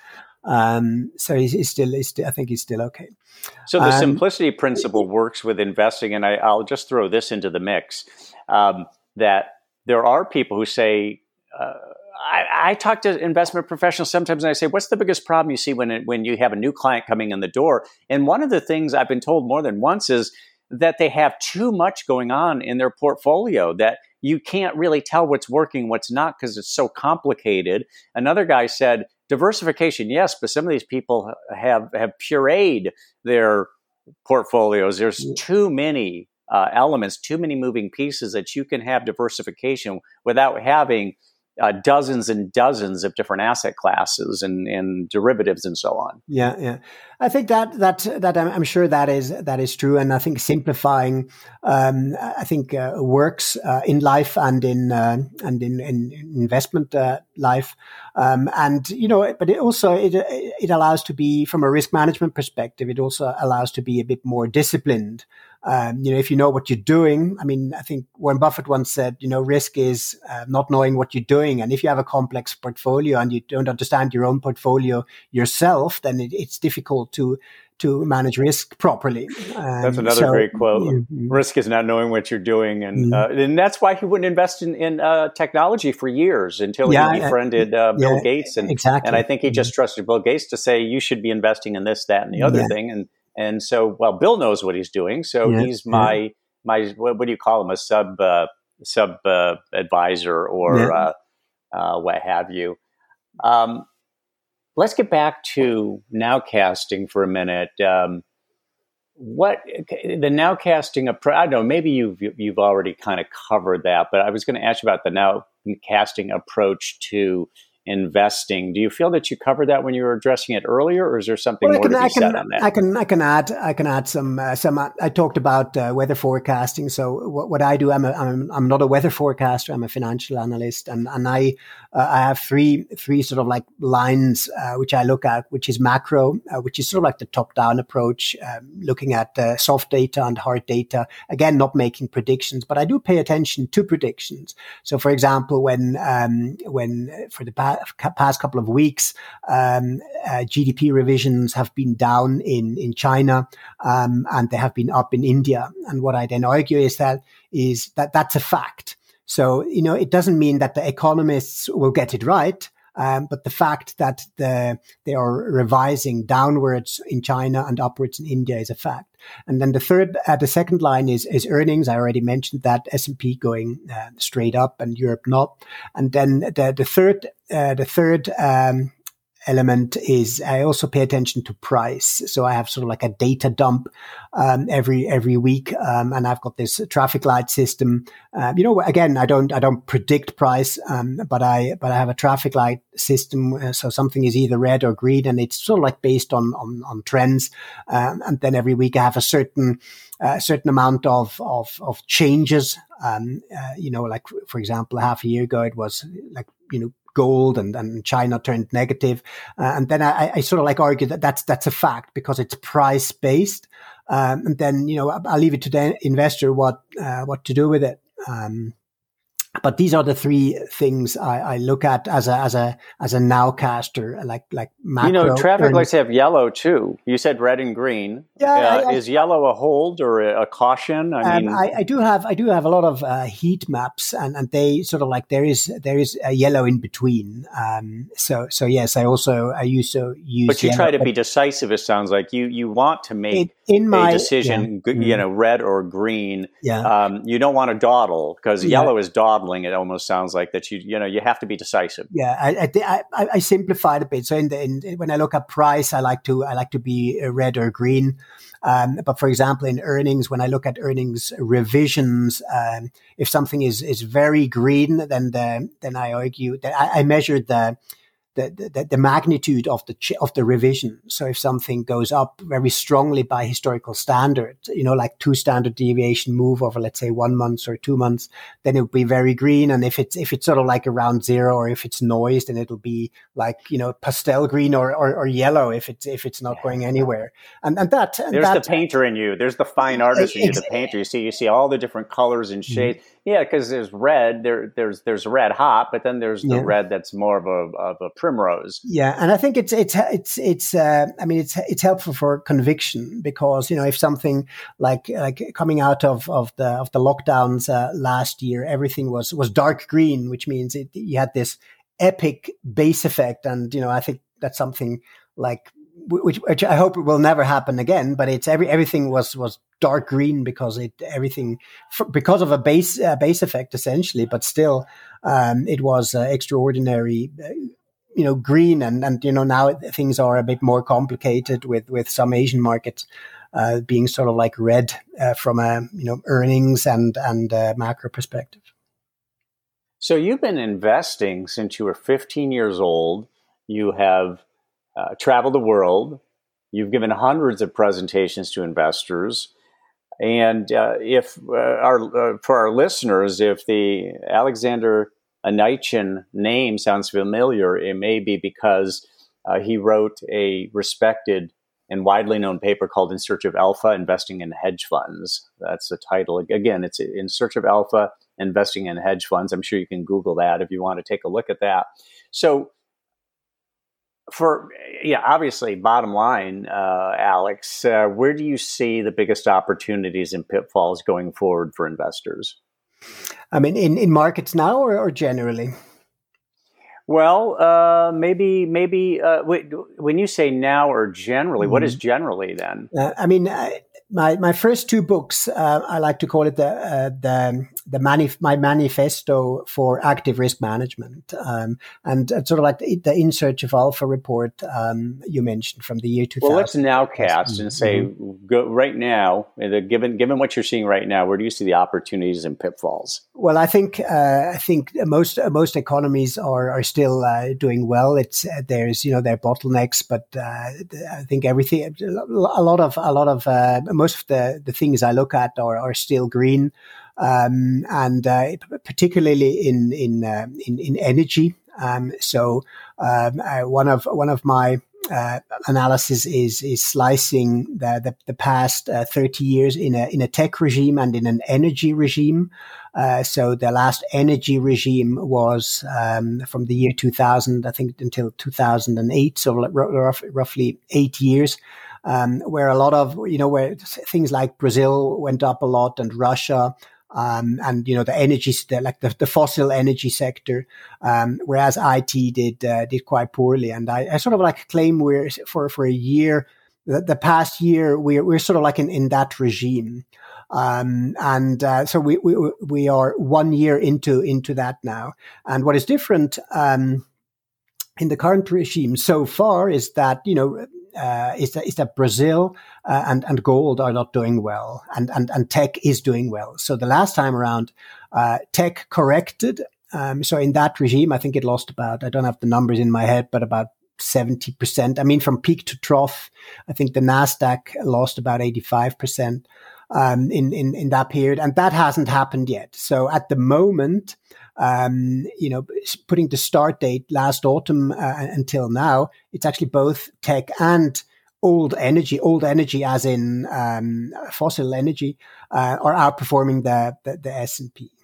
Um, so he's, he's still, he's still. I think he's still okay. So the Um, simplicity principle works with investing, and I, I'll just throw this into the mix: um, that there are people who say. Uh, I, I talk to investment professionals sometimes, and I say, "What's the biggest problem you see when it, when you have a new client coming in the door?" And one of the things I've been told more than once is that they have too much going on in their portfolio, that you can't really tell what's working, what's not, because it's so complicated. Another guy said, diversification, yes, but some of these people have, have pureed their portfolios. There's too many uh, elements, too many moving pieces that you can have diversification without having Uh, dozens and dozens of different asset classes and, and derivatives and so on. Yeah, yeah. I think that that that I'm, I'm sure that is that is true, and I think simplifying, um, I think uh, works uh, in life and in uh, and in, in investment uh, life, um, and you know, but it also it it allows to be, from a risk management perspective, it also allows to be a bit more disciplined. Um, you know, if you know what you're doing, I mean, I think Warren Buffett once said, you know, risk is uh, not knowing what you're doing. And if you have a complex portfolio and you don't understand your own portfolio yourself, then it, it's difficult to to manage risk properly. Um, that's another so, great quote. Mm-hmm. Risk is not knowing what you're doing. And mm-hmm. uh, and that's why he wouldn't invest in, in uh, technology for years until yeah, he befriended uh, Bill yeah, Gates. And, exactly. and I think he just trusted Bill Gates to say, you should be investing in this, that, and the other yeah. thing. And And so, well, Bill knows what he's doing. So yeah, he's my, yeah. my, what, what do you call him? A sub, uh, sub uh, advisor or yeah. uh, uh, what have you. Um, let's get back to nowcasting for a minute. Um, what the nowcasting approach, I don't know, maybe you've, you've already kind of covered that, but I was going to ask you about the nowcasting approach to investing. Do you feel that you covered that when you were addressing it earlier, or is there something well, more can, to be can, said on that? I can, I can add, I can add some, uh, some. I talked about uh, weather forecasting. So what, what I do, I'm, a, I'm, I'm not a weather forecaster. I'm a financial analyst, and and I, uh, I have three, three sort of like lines uh, which I look at, which is macro, uh, which is sort of like the top-down approach, um, looking at uh, soft data and hard data. Again, not making predictions, but I do pay attention to predictions. So, for example, when, um, when for the past past couple of weeks, um, uh, G D P revisions have been down in, in China, um, and they have been up in India. And what I then argue is that, is that that's a fact. So, you know, it doesn't mean that the economists will get it right. Um, but the fact that the, they are revising downwards in China and upwards in India is a fact. And then the third, uh, the second line is, is earnings. I already mentioned that, S and P going uh, straight up and Europe not. And then the, the third, uh, the third, um, element is I also pay attention to price. So I have sort of like a data dump um, every every week, um, and I've got this traffic light system. Uh, you know, again, I don't I don't predict price, um, but I but I have a traffic light system. Uh, so something is either red or green, and it's sort of like based on on, on trends. Um, and then every week I have a certain a uh, certain amount of of of changes. Um, uh, you know, like for example, half a year ago it was like you know. gold and, and China turned negative. Uh, and then I, I sort of like argue that that's, that's a fact because it's price based. Um, and then, you know, I'll leave it to the investor what, uh, what to do with it. Um, But these are the three things I, I look at as a as a as a nowcaster, like like macro. You know, traffic and, lights have yellow too. You said red and green. Yeah, uh, I, I, is yellow a hold or a, a caution? I um, mean, I, I do have I do have a lot of uh, heat maps, and, and they sort of like there is there is a yellow in between. Um, so so yes, I also I also use. But you yellow, try to be decisive. It sounds like you you want to make it, in my, a decision. Yeah. You know, red or green. Yeah. Um, you don't want to dawdle because Yeah. yellow is dawdling. It almost sounds like that you you know you have to be decisive. Yeah, I I, I, I simplified a bit. So in the in, when I look at price, I like to I like to be red or green. Um, but for example, in earnings, when I look at earnings revisions, um, if something is is very green, then the then I argue that I, I measured the. The, the, the magnitude of the ch- of the revision. So if something goes up very strongly by historical standard, you know, like two standard deviation move over, let's say, one month or two months, then it would be very green. And if it's if it's sort of like around zero, or if it's noise, then it'll be like, you know, pastel green or or, or yellow if it's if it's not going anywhere. And and that and there's that, the painter in you. There's the fine artist in you, the painter. You see you see all the different colors and shades. Mm-hmm. Yeah, because there's red. There there's there's red hot, but then there's the yeah. red that's more of a of a primrose. Yeah, and I think it's it's it's it's. Uh, I mean, it's it's helpful for conviction because you know if something like like coming out of, of the of the lockdowns uh, last year, everything was was dark green, which means it, you had this epic base effect, and you know I think that's something like which, which I hope will never happen again. But it's every everything was was dark green because it everything because of a base uh, base effect essentially. But still, um, it was uh, extraordinary. Uh, you know, green, and, and, you know, now things are a bit more complicated with, with some Asian markets, uh, being sort of like red, uh, from a, you know, earnings and, and, uh, macro perspective. So you've been investing since you were fifteen years old. You have, uh, traveled the world. You've given hundreds of presentations to investors. And, uh, if, uh, our, uh, for our listeners, if the Alexander Anikian name sounds familiar, it may be because uh, he wrote a respected and widely known paper called In Search of Alpha, Investing in Hedge Funds. That's the title. Again, it's In Search of Alpha, Investing in Hedge Funds. I'm sure you can Google that if you want to take a look at that. So for, yeah, obviously, bottom line, uh, Alex, uh, where do you see the biggest opportunities and pitfalls going forward for investors? I mean, in, in markets now or, or generally? Well, uh, maybe, maybe uh, when you say now or generally, mm-hmm. what is generally then? Uh, I mean, I, my my first two books, uh, I like to call it the uh, the the manif- my manifesto for active risk management, um, and it's sort of like the, the In Search of Alpha report um, you mentioned from the year two thousand. Well, let's now cast and say, mm-hmm. go, right now, given given what you're seeing right now, where do you see the opportunities and pitfalls? Well, I think uh, I think most uh, most economies are are still uh, doing well. It's uh, there's you know there are bottlenecks, but uh, I think everything a lot of a lot of uh, most of the, the things I look at are, are still green, um, and uh, particularly in in, uh, in in energy. Um, so um, uh, one of one of my uh, analysis is is slicing the the, the past uh, thirty years in a in a tech regime and in an energy regime. Uh, so the last energy regime was um, from the year two thousand, I think, until two thousand eight. So r- roughly eight years. Um, where a lot of, you know, where things like Brazil went up a lot and Russia, um, and, you know, the energy, the, like the, the fossil energy sector, um, whereas I T did, uh, did quite poorly. And I, I sort of like claim we're for, for a year, the, the past year, we're, we're sort of like in, in that regime. Um, and, uh, so we, we, we are one year into, into that now. And what is different, um, in the current regime so far is that, you know, Uh, is that is that Brazil uh, and and gold are not doing well, and and and tech is doing well. So the last time around, uh, tech corrected. Um, so in that regime, I think it lost about, I don't have the numbers in my head, but about seventy percent. I mean, from peak to trough, I think the Nasdaq lost about eighty-five percent um, in in in that period, and that hasn't happened yet. So at the moment, Um, you know, putting the start date last autumn uh, until now, it's actually both tech and old energy, old energy as in um, fossil energy, uh, are outperforming the, the, the S and P.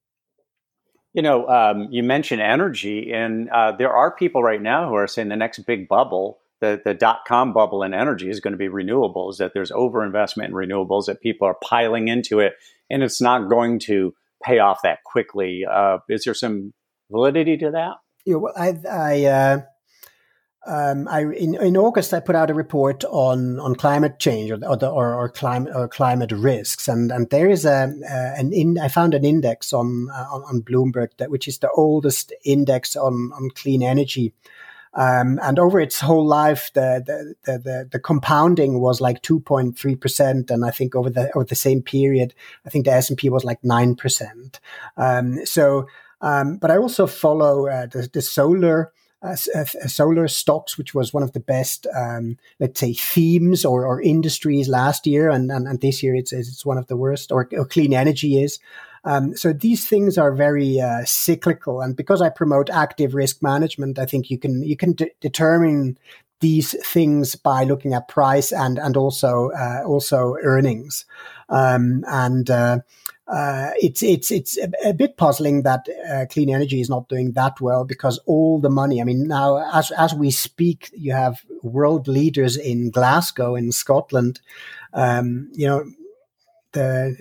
You know, um, you mentioned energy, and uh, there are people right now who are saying the next big bubble, the, the dot-com bubble in energy, is going to be renewables, that there's overinvestment in renewables, that people are piling into it, and it's not going to pay off that quickly. Uh, is there some validity to that? Yeah, well, I, I, uh, um, I in, in August I put out a report on on climate change or or, or, or climate or climate risks, and and there is a uh, an in I found an index on uh, on, on Bloomberg that which is the oldest index on on clean energy. Um, and over its whole life, the, the, the, the, the compounding was like two point three percent. And I think over the, over the same period, I think the S and P was like nine percent. Um, so, um, but I also follow, uh, the, the solar, uh, uh, solar stocks, which was one of the best, um, let's say themes or, or industries last year. And, and, and this year it's, it's one of the worst, or, or clean energy is. Um, so these things are very uh, cyclical, and because I promote active risk management, I think you can you can de- determine these things by looking at price and and also uh, also earnings. Um, and uh, uh, it's it's it's a, a bit puzzling that uh, clean energy is not doing that well, because all the money. I mean, now as as we speak, you have world leaders in Glasgow in Scotland. Um, you know the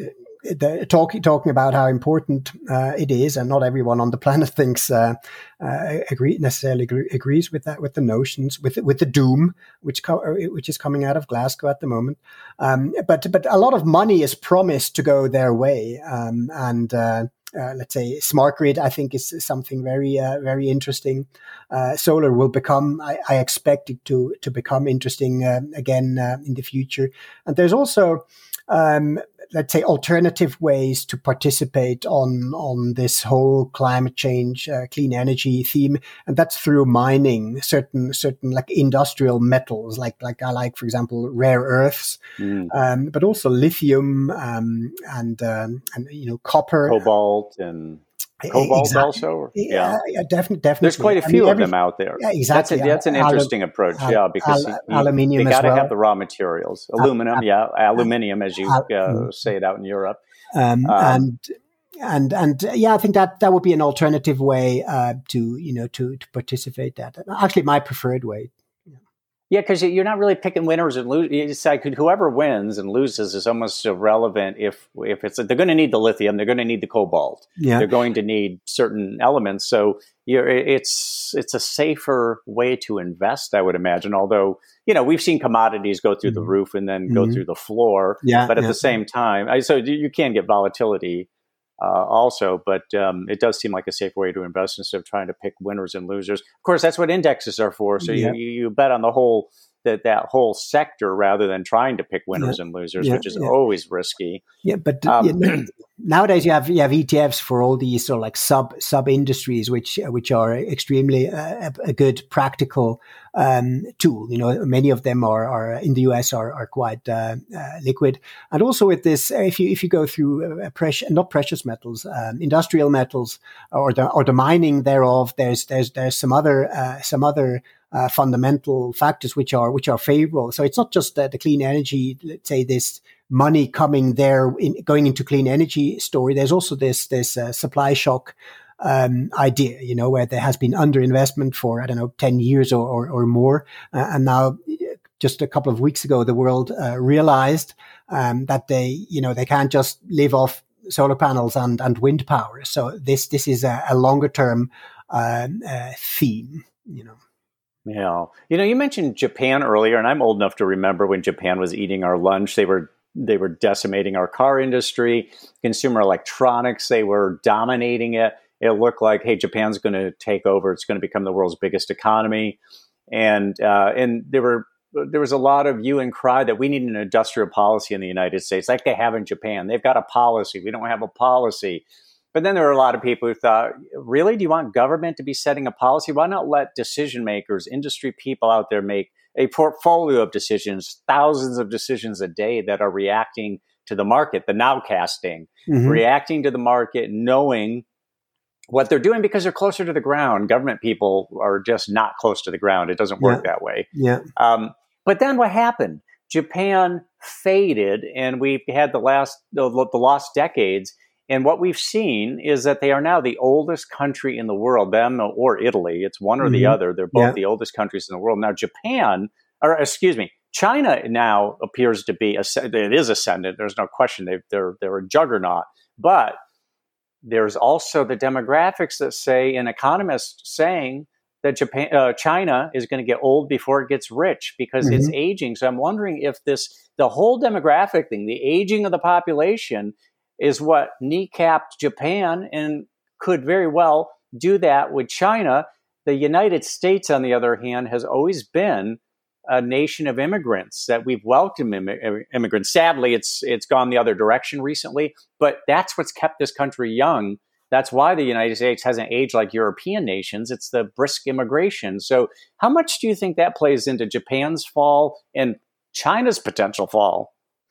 the, talking talking about how important uh, it is, and not everyone on the planet thinks uh, uh, agree necessarily agree, agrees with that, with the notions, with with the doom which co- which is coming out of Glasgow at the moment. Um, but but a lot of money is promised to go their way, um, and. Uh, Uh, let's say smart grid, I think, is something very, uh, very interesting. Uh, solar will become, I, I expect it to to become interesting uh, again uh, in the future. And there's also, um, let's say, alternative ways to participate on on this whole climate change, uh, clean energy theme, and that's through mining certain certain like industrial metals, like like I like, for example, rare earths, mm. um, but also lithium um, and um, and you know copper, cobalt, and cobalt exactly. also. Yeah, yeah definitely, definitely. There's quite a few I mean, every, of them out there. Yeah, exactly. That's, a, that's an interesting Al- approach. Al- yeah, because Al- you, aluminium they got to well. have the raw materials. Aluminum, Al- yeah, aluminium, as you uh, say it out in Europe. Um, um, and and and uh, yeah, I think that that would be an alternative way uh, to you know to to participate. That actually my preferred way. Yeah, because you're not really picking winners and losers. It's like whoever wins and loses is almost irrelevant if if it's they're going to need the lithium, they're going to need the cobalt, yeah. they're going to need certain elements. So you're, it's it's a safer way to invest, I would imagine. Although you know we've seen commodities go through mm-hmm. the roof and then mm-hmm. go through the floor, yeah, but at yeah. the same time, I, so you can get volatility. Uh, also, but um, it does seem like a safe way to invest instead of trying to pick winners and losers. Of course, that's what indexes are for. So yeah. you, you bet on the whole that that whole sector rather than trying to pick winners yeah. and losers, yeah. which is yeah. always risky. Yeah, but um, yeah, nowadays you have you have E T Fs for all these sort of like sub sub industries, which which are extremely uh, a good practical um, tool. You know, many of them are are in the U S are are quite uh, uh, liquid, and also with this, if you if you go through uh, precious not precious metals, um, industrial metals, or the or the mining thereof, there's there's there's some other uh, some other. Uh, fundamental factors which are which are favorable. So it's not just the, the clean energy, let's say this money coming there in, going into clean energy story. There's also this this uh, supply shock um, idea, you know, where there has been underinvestment for I don't know ten years or or, or more, uh, and now just a couple of weeks ago the world uh, realized um, that they you know they can't just live off solar panels and and wind power. So this this is a, a longer term um, uh, theme, you know. Yeah. You know, you mentioned Japan earlier, and I'm old enough to remember when Japan was eating our lunch. They were they were decimating our car industry, consumer electronics. They were dominating it. It looked like, hey, Japan's going to take over. It's going to become the world's biggest economy. And uh, and there were there was a lot of hue and cry that we need an industrial policy in the United States, like they have in Japan. They've got a policy. We don't have a policy. But then there were a lot of people who thought, really, do you want government to be setting a policy? Why not let decision makers, industry people out there make a portfolio of decisions, thousands of decisions a day that are reacting to the market, the nowcasting, mm-hmm. reacting to the market, knowing what they're doing because they're closer to the ground. Government people are just not close to the ground. It doesn't work yeah. that way. Yeah. Um, but then what happened? Japan faded, and we've had the last the, the lost decades. And what we've seen is that they are now the oldest country in the world, them or Italy. It's one or mm-hmm. the other. They're both yeah. the oldest countries in the world. Now, Japan, or excuse me, China now appears to be, it is ascendant. There's no question. They, they're, they're a juggernaut. But there's also the demographics that say, an economist saying that Japan, uh, China is going to get old before it gets rich because mm-hmm. it's aging. So I'm wondering if this, the whole demographic thing, the aging of the population, is what kneecapped Japan and could very well do that with China. The United States, on the other hand, has always been a nation of immigrants, that we've welcomed Im- immigrants. Sadly, it's it's gone the other direction recently, but that's what's kept this country young. That's why the United States hasn't aged like European nations. It's the brisk immigration. So how much do you think that plays into Japan's fall and China's potential fall?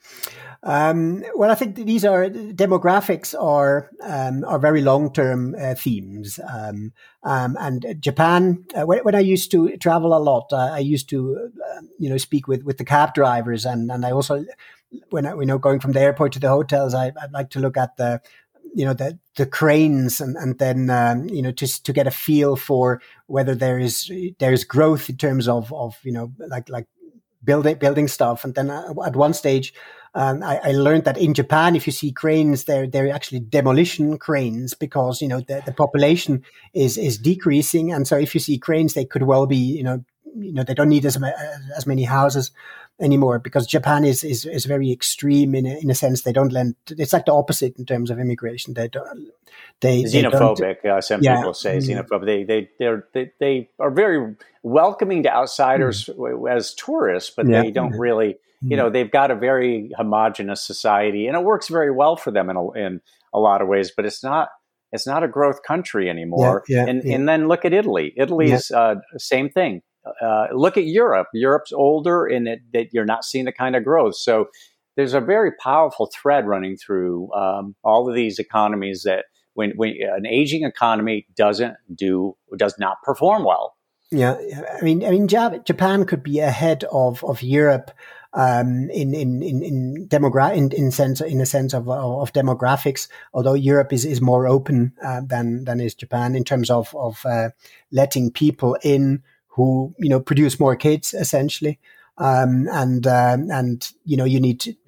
Um, well, I think these are demographics are um, are very long term uh, themes, um, um, and Japan. Uh, when, when I used to travel a lot, uh, I used to uh, you know speak with, with the cab drivers, and, and I also when I you know going from the airport to the hotels, I I'd like to look at the you know the the cranes and and then um, you know just to get a feel for whether there is there is growth in terms of of you know like like building building stuff, and then at one stage. Um, I, I learned that in Japan, if you see cranes, they're they're actually demolition cranes because you know the, the population is is decreasing, and so if you see cranes, they could well be you know you know they don't need as as many houses anymore because Japan is is, is very extreme in a, in a sense. They don't lend. It's like the opposite in terms of immigration. They don't. They xenophobic. They uh, some yeah. people say xenophobic. They they they're, they they are very welcoming to outsiders mm. as tourists, but yeah. they don't really. You know, they've got a very homogenous society, and it works very well for them in a, in a lot of ways. But it's not it's not a growth country anymore. Yeah, yeah, and yeah. and then look at Italy. Italy's yeah. uh, same thing. Uh, look at Europe. Europe's older, and it, that you're not seeing the kind of growth. So there's a very powerful thread running through um, all of these economies that when, when an aging economy doesn't do does not perform well. Yeah, I mean, I mean, Japan could be ahead of of Europe. Um, in in in in, demogra- in in sense in a sense of of demographics, although Europe is, is more open uh, than than is Japan in terms of of uh, letting people in who you know produce more kids essentially, um, and uh, and you know you need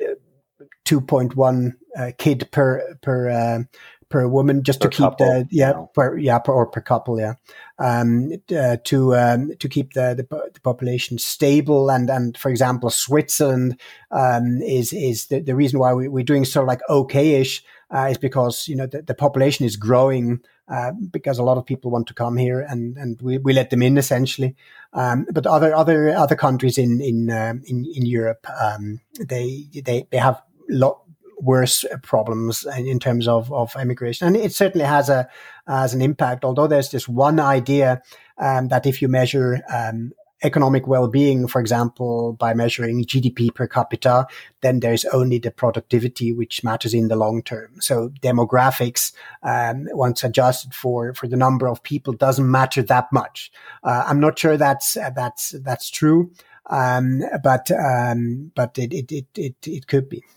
two point one uh, kid per per. Uh, per woman just per to keep couple, the yeah no. per yeah per, or per couple yeah um uh, to um to keep the, the the population stable and and for example Switzerland um is is the, the reason why we, we're doing sort of like okay-ish uh, is because you know the, the population is growing uh, because a lot of people want to come here and and we, we let them in essentially um but other other other countries in in um, in, in Europe um they they they have lot worse problems in terms of, of immigration. And it certainly has a has an impact, although there's this one idea um, that if you measure um, economic well-being, for example, by measuring G D P per capita, then there's only the productivity which matters in the long term. So demographics, um, once adjusted for, for the number of people, doesn't matter that much. Uh, I'm not sure that's uh, that's that's true, um, but um, but it it it it, it could be.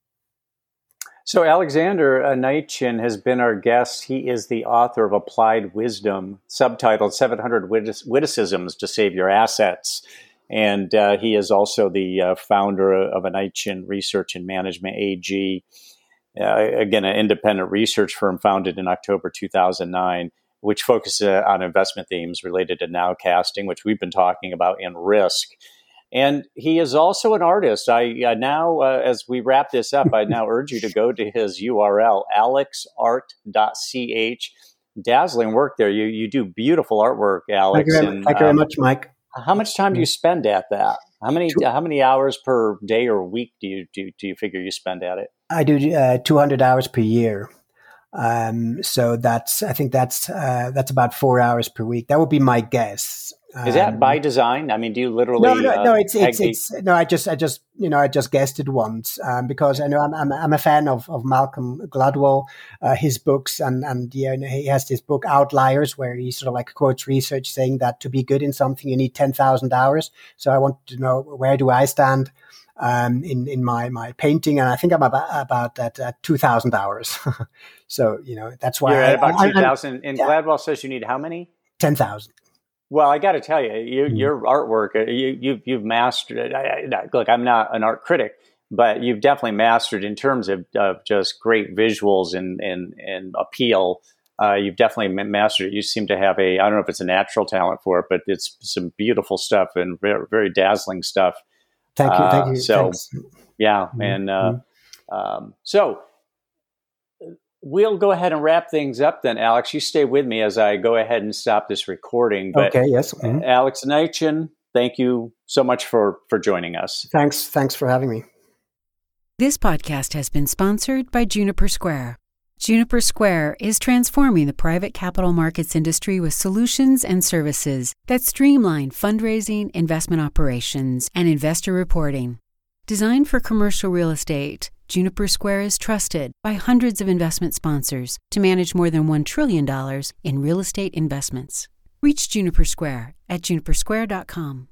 So Alexander Aneichin has been our guest. He is the author of Applied Wisdom, subtitled seven hundred Witticisms to Save Your Assets. And uh, he is also the uh, founder of Aneichin Research and Management A G, uh, again, an independent research firm founded in October two thousand nine, which focuses on investment themes related to nowcasting, which we've been talking about, in risk. And he is also an artist. I uh, now, uh, as we wrap this up, I now urge you to go to his U R L, alex art dot c h. Dazzling work there. You you do beautiful artwork, Alex. Thank you, and, Thank you um, very much, Mike. How much time do you spend at that? How many how many hours per day or week do you do, do you figure you spend at it? I do uh, two hundred hours per year. Um, so that's I think that's uh, that's about four hours per week. That would be my guess. Is that by design? I mean, do you literally? No, no, uh, no. It's it's, it's no. I just, I just, you know, I just guessed it once um, because I know I'm, I'm, I'm a fan of, of Malcolm Gladwell, uh, his books, and and yeah, he has this book Outliers, where he sort of like quotes research saying that to be good in something you need ten thousand hours. So I want to know, where do I stand um, in in my my painting, and I think I'm about about at, at two thousand hours. So you know that's why you're I, at about I, two thousand. And yeah. Gladwell says you need how many? Ten thousand. Well, I got to tell you, you mm. your artwork, you, you, you've mastered it. I, I, look, I'm not an art critic, but you've definitely mastered in terms of, of just great visuals and, and, and appeal. Uh, you've definitely mastered it. You seem to have a, I don't know if it's a natural talent for it, but it's some beautiful stuff and very, very dazzling stuff. Thank you. Thank you. Uh, so, Thanks. yeah. Mm-hmm. And uh, mm-hmm. um, so, we'll go ahead and wrap things up then, Alex. You stay with me as I go ahead and stop this recording. But okay, yes. Mm-hmm. Alex Aneichin, thank you so much for, for joining us. Thanks. Thanks for having me. This podcast has been sponsored by Juniper Square. Juniper Square is transforming the private capital markets industry with solutions and services that streamline fundraising, investment operations, and investor reporting. Designed for commercial real estate, Juniper Square is trusted by hundreds of investment sponsors to manage more than one trillion dollars in real estate investments. Reach Juniper Square at juniper square dot com.